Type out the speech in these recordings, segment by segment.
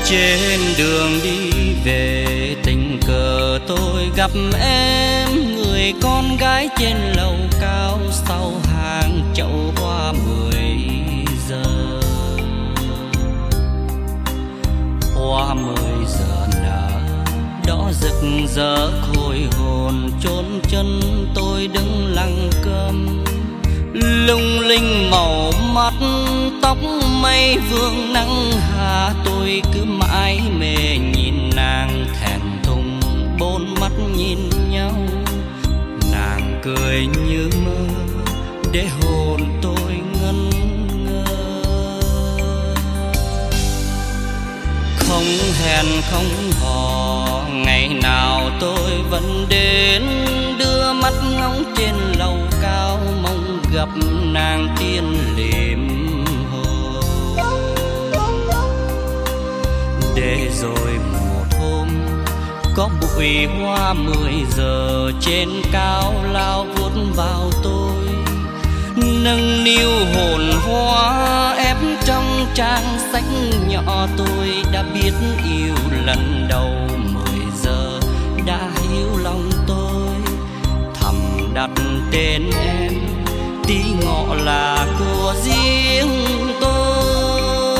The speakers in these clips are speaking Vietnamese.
Trên đường đi về tình cờ tôi gặp em, người con gái trên lầu cao sau hàng chậu hoa 10 giờ. Hoa 10 giờ nở đỏ rực rỡ khôi hồn, chốn chân tôi đứng lặng câm. Lung linh màu mắt tóc mây vương nắng hạ, tôi cứ mãi mê nhìn nàng thẹn thùng bốn mắt nhìn nhau. Nàng cười như mơ để hồn tôi ngẩn ngơ. Không hẹn không hò ngày nào tôi vẫn đến, đưa mắt ngóng trên lầu cao mong gặp nàng tiên liệm hồ. Để rồi một hôm có bụi hoa 10 giờ trên cao lao vút vào tôi, nâng niu hồn hoa ép trong trang sách nhỏ. Tôi đã biết yêu lần đầu 10 giờ đã hiểu lòng tôi, thầm đặt tên em tí ngọ là của riêng tôi.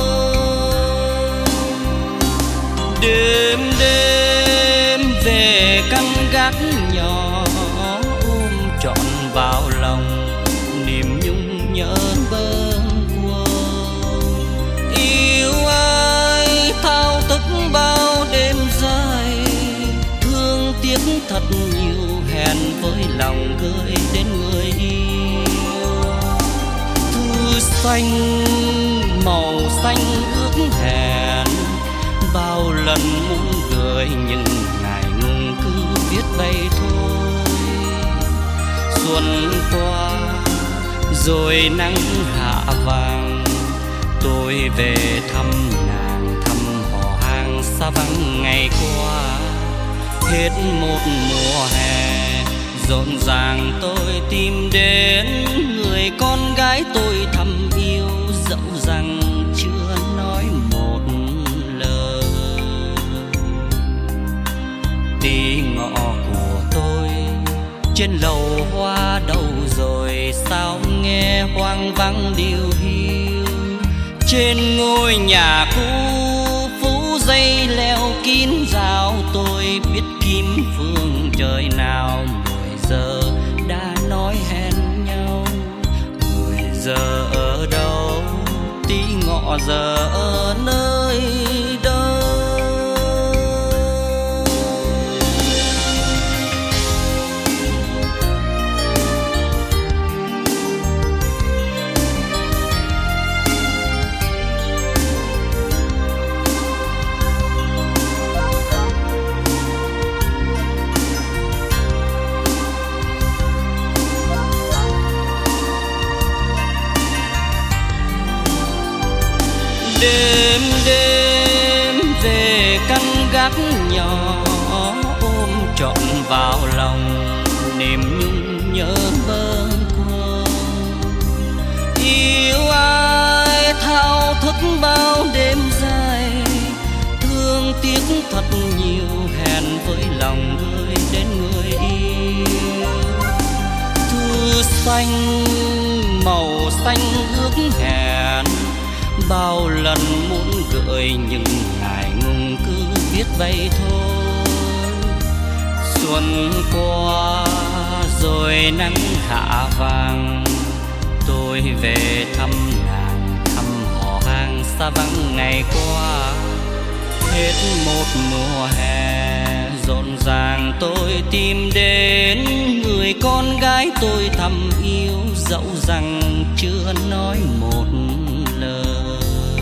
Đêm đêm về căn gác nhỏ ôm trọn vào lòng niềm nhung nhớ bâng khuâng. Yêu ai thao thức bao đêm dài, thương tiếc thật nhiều hẹn với lòng gửi đến người yêu. Thư xanh màu xanh ước hẹn, bao lần muốn gửi nhưng ngại ngùng cứ viết bay thôi. Xuân qua rồi nắng hạ vàng, tôi về thăm nàng thăm họ hàng xa vắng ngày qua. Hết một mùa hè rộn ràng tôi tìm đến, người con gái tôi thầm yêu dẫu rằng chưa nói một lời. Tí ngọ của tôi trên lầu hoa đâu rồi, sao nghe hoang vắng điều hiu. Trên ngôi nhà cũ phủ dây leo kín rào, tôi biết kim phương trời nào 10 giờ đã nói hẹn nhau. 10 giờ ở đâu, tí ngọ giờ ở nơi đâu. Đêm đêm về căn gác nhỏ ôm trọn vào lòng niềm nhung nhớ bâng khuâng. Yêu ai thao thức bao đêm dài, thương tiếc thật nhiều hẹn với lòng gửi đến người yêu. Thư xanh màu xanh ước hẹn, bao lần muốn gửi nhưng ngại ngùng cứ viết vậy thôi. Xuân qua rồi nắng hạ vàng, tôi về thăm nàng thăm họ hàng xa vắng ngày qua. Hết một mùa hè rộn ràng tôi tìm đến, người con gái tôi thầm yêu dẫu rằng chưa nói một lời.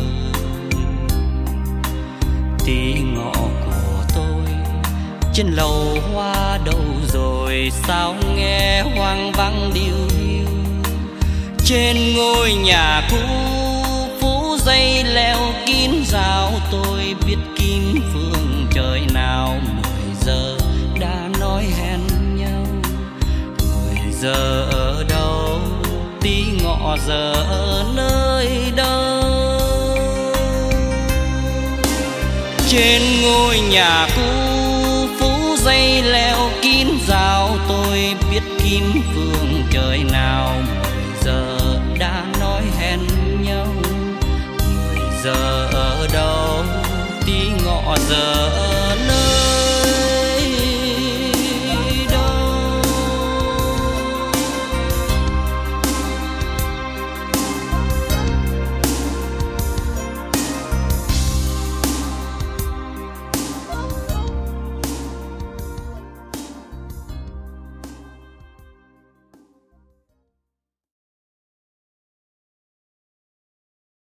Tí ngọ của tôi trên lầu hoa đâu rồi, sao nghe hoang vắng điều hiu. Trên ngôi nhà cũ phủ dây leo kín rào, tôi biết kim phương trời nào 10 giờ đã nói hẹn nhau. 10 giờ ở đâu, tí ngọ giờ ở nơi đâu. trên ngôi nhà cũ phủ dây leo kín rào, tôi biết kín phương trời nào. 10 giờ đã nói hẹn nhau, 10 giờ ở đâu tí ngọ giờ